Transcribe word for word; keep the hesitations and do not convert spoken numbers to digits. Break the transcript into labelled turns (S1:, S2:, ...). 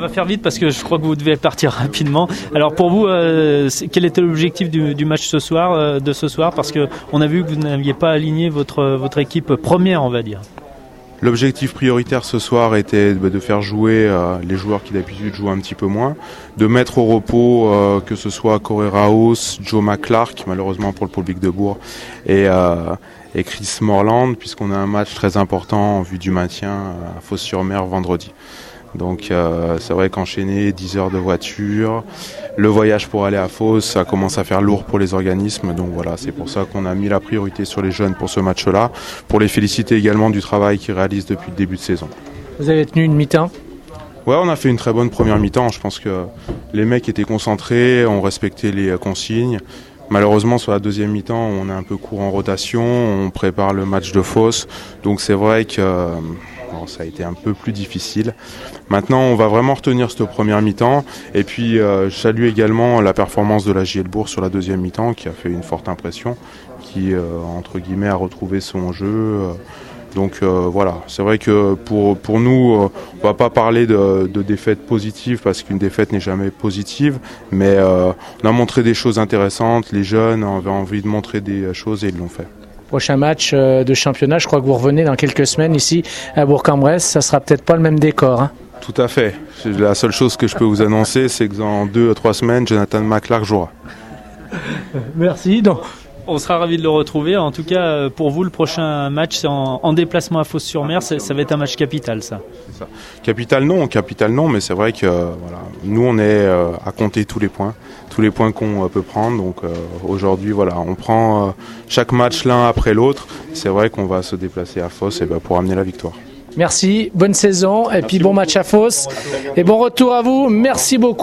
S1: va faire vite parce que je crois que vous devez partir rapidement. Alors pour vous, euh, quel était l'objectif du, du match ce soir, euh, de ce soir? Parce qu'on a vu que vous n'aviez pas aligné votre, votre équipe première, on va dire.
S2: L'objectif prioritaire ce soir était de faire jouer euh, les joueurs qui d'habitude jouent un petit peu moins, de mettre au repos euh, que ce soit Corey Raos, Joe McClark, malheureusement pour le public de Bourg, et, euh, et Chris Morland, puisqu'on a un match très important en vue du maintien à Fos-sur-Mer vendredi. Donc euh, c'est vrai qu'enchaîner dix heures de voiture, le voyage pour aller à Fos, ça commence à faire lourd pour les organismes. Donc voilà, c'est pour ça qu'on a mis la priorité sur les jeunes pour ce match-là, pour les féliciter également du travail qu'ils réalisent depuis le début de saison.
S3: Vous avez tenu une mi-temps ?
S2: Ouais, on a fait une très bonne première mi-temps. Je pense que les mecs étaient concentrés, ont respecté les consignes. Malheureusement, sur la deuxième mi-temps, on est un peu court en rotation, on prépare le match de Fos. Donc c'est vrai que bon, ça a été un peu plus difficile. Maintenant, on va vraiment retenir cette première mi-temps. Et puis, euh, je salue également la performance de la J L Bourg sur la deuxième mi-temps, qui a fait une forte impression, qui, euh, entre guillemets, a retrouvé son jeu. Euh, donc euh, voilà, c'est vrai que pour, pour nous, euh, on va pas parler de, de défaite positive, parce qu'une défaite n'est jamais positive, mais euh, on a montré des choses intéressantes, les jeunes avaient envie de montrer des choses et ils l'ont fait.
S3: Prochain match de championnat, je crois que vous revenez dans quelques semaines ici à Bourg-en-Bresse, ça sera peut-être pas le même décor, hein?
S2: Tout à fait. La seule chose que je peux vous annoncer, c'est que dans deux à trois semaines, Jonathan McClark jouera.
S1: Merci. Donc, on sera ravis de le retrouver. En tout cas, pour vous, le prochain match, c'est en, en déplacement à Fos-sur-Mer. Ça, ça va être un match capital, ça.
S2: C'est ça. Capital non, capital non, mais c'est vrai que euh, voilà, nous, on est euh, à compter tous les points, tous les points qu'on euh, peut prendre. Donc euh, aujourd'hui, voilà, on prend euh, chaque match l'un après l'autre. C'est vrai qu'on va se déplacer à Fos et ben, pour amener la victoire.
S3: Merci, bonne saison et Merci puis bon beaucoup. Match à Fos et bon retour à vous. Merci beaucoup.